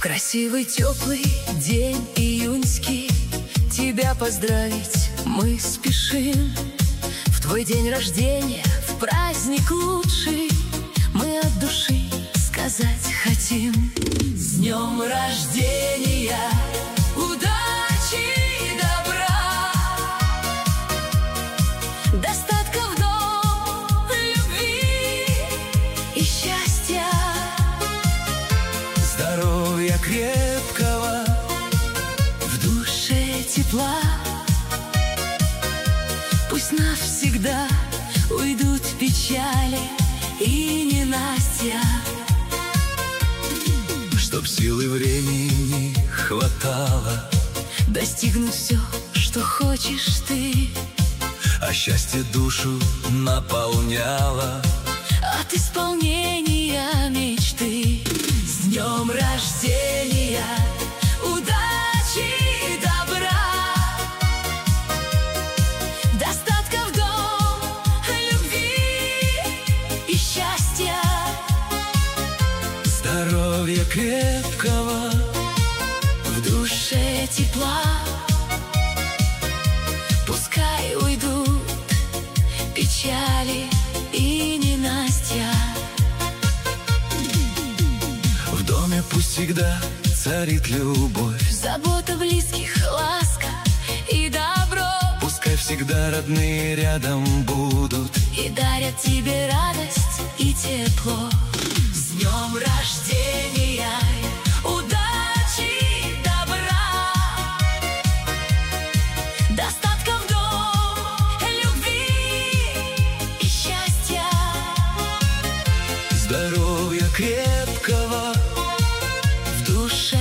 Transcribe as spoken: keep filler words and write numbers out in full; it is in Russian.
Красивый теплый день июньский, тебя поздравить мы спешим. В твой день рождения, в праздник лучший, мы от души сказать хотим: с днем рождения, удачи и добра, достатка в дом, любви и счастья, здоровья крепкого, в душе тепла. Пусть навсегда уйдут печали и ненастья, чтоб силы времени хватало достигнуть все, что хочешь ты, а счастье душу наполняло от исполнения мечты. С днем рождения, удачи и добра, достатка в дом, любви и счастья, здоровья крепкого, в душе тепла. Пускай уйдут печали и ненастья, в доме пусть всегда царит любовь, забота близких, ласка и добро. пускай всегда родные рядом будут И дарят тебе радость и тепло. С днем рождения, удачи и добра, достатка в дом, любви и счастья, здоровья крепкого, в душе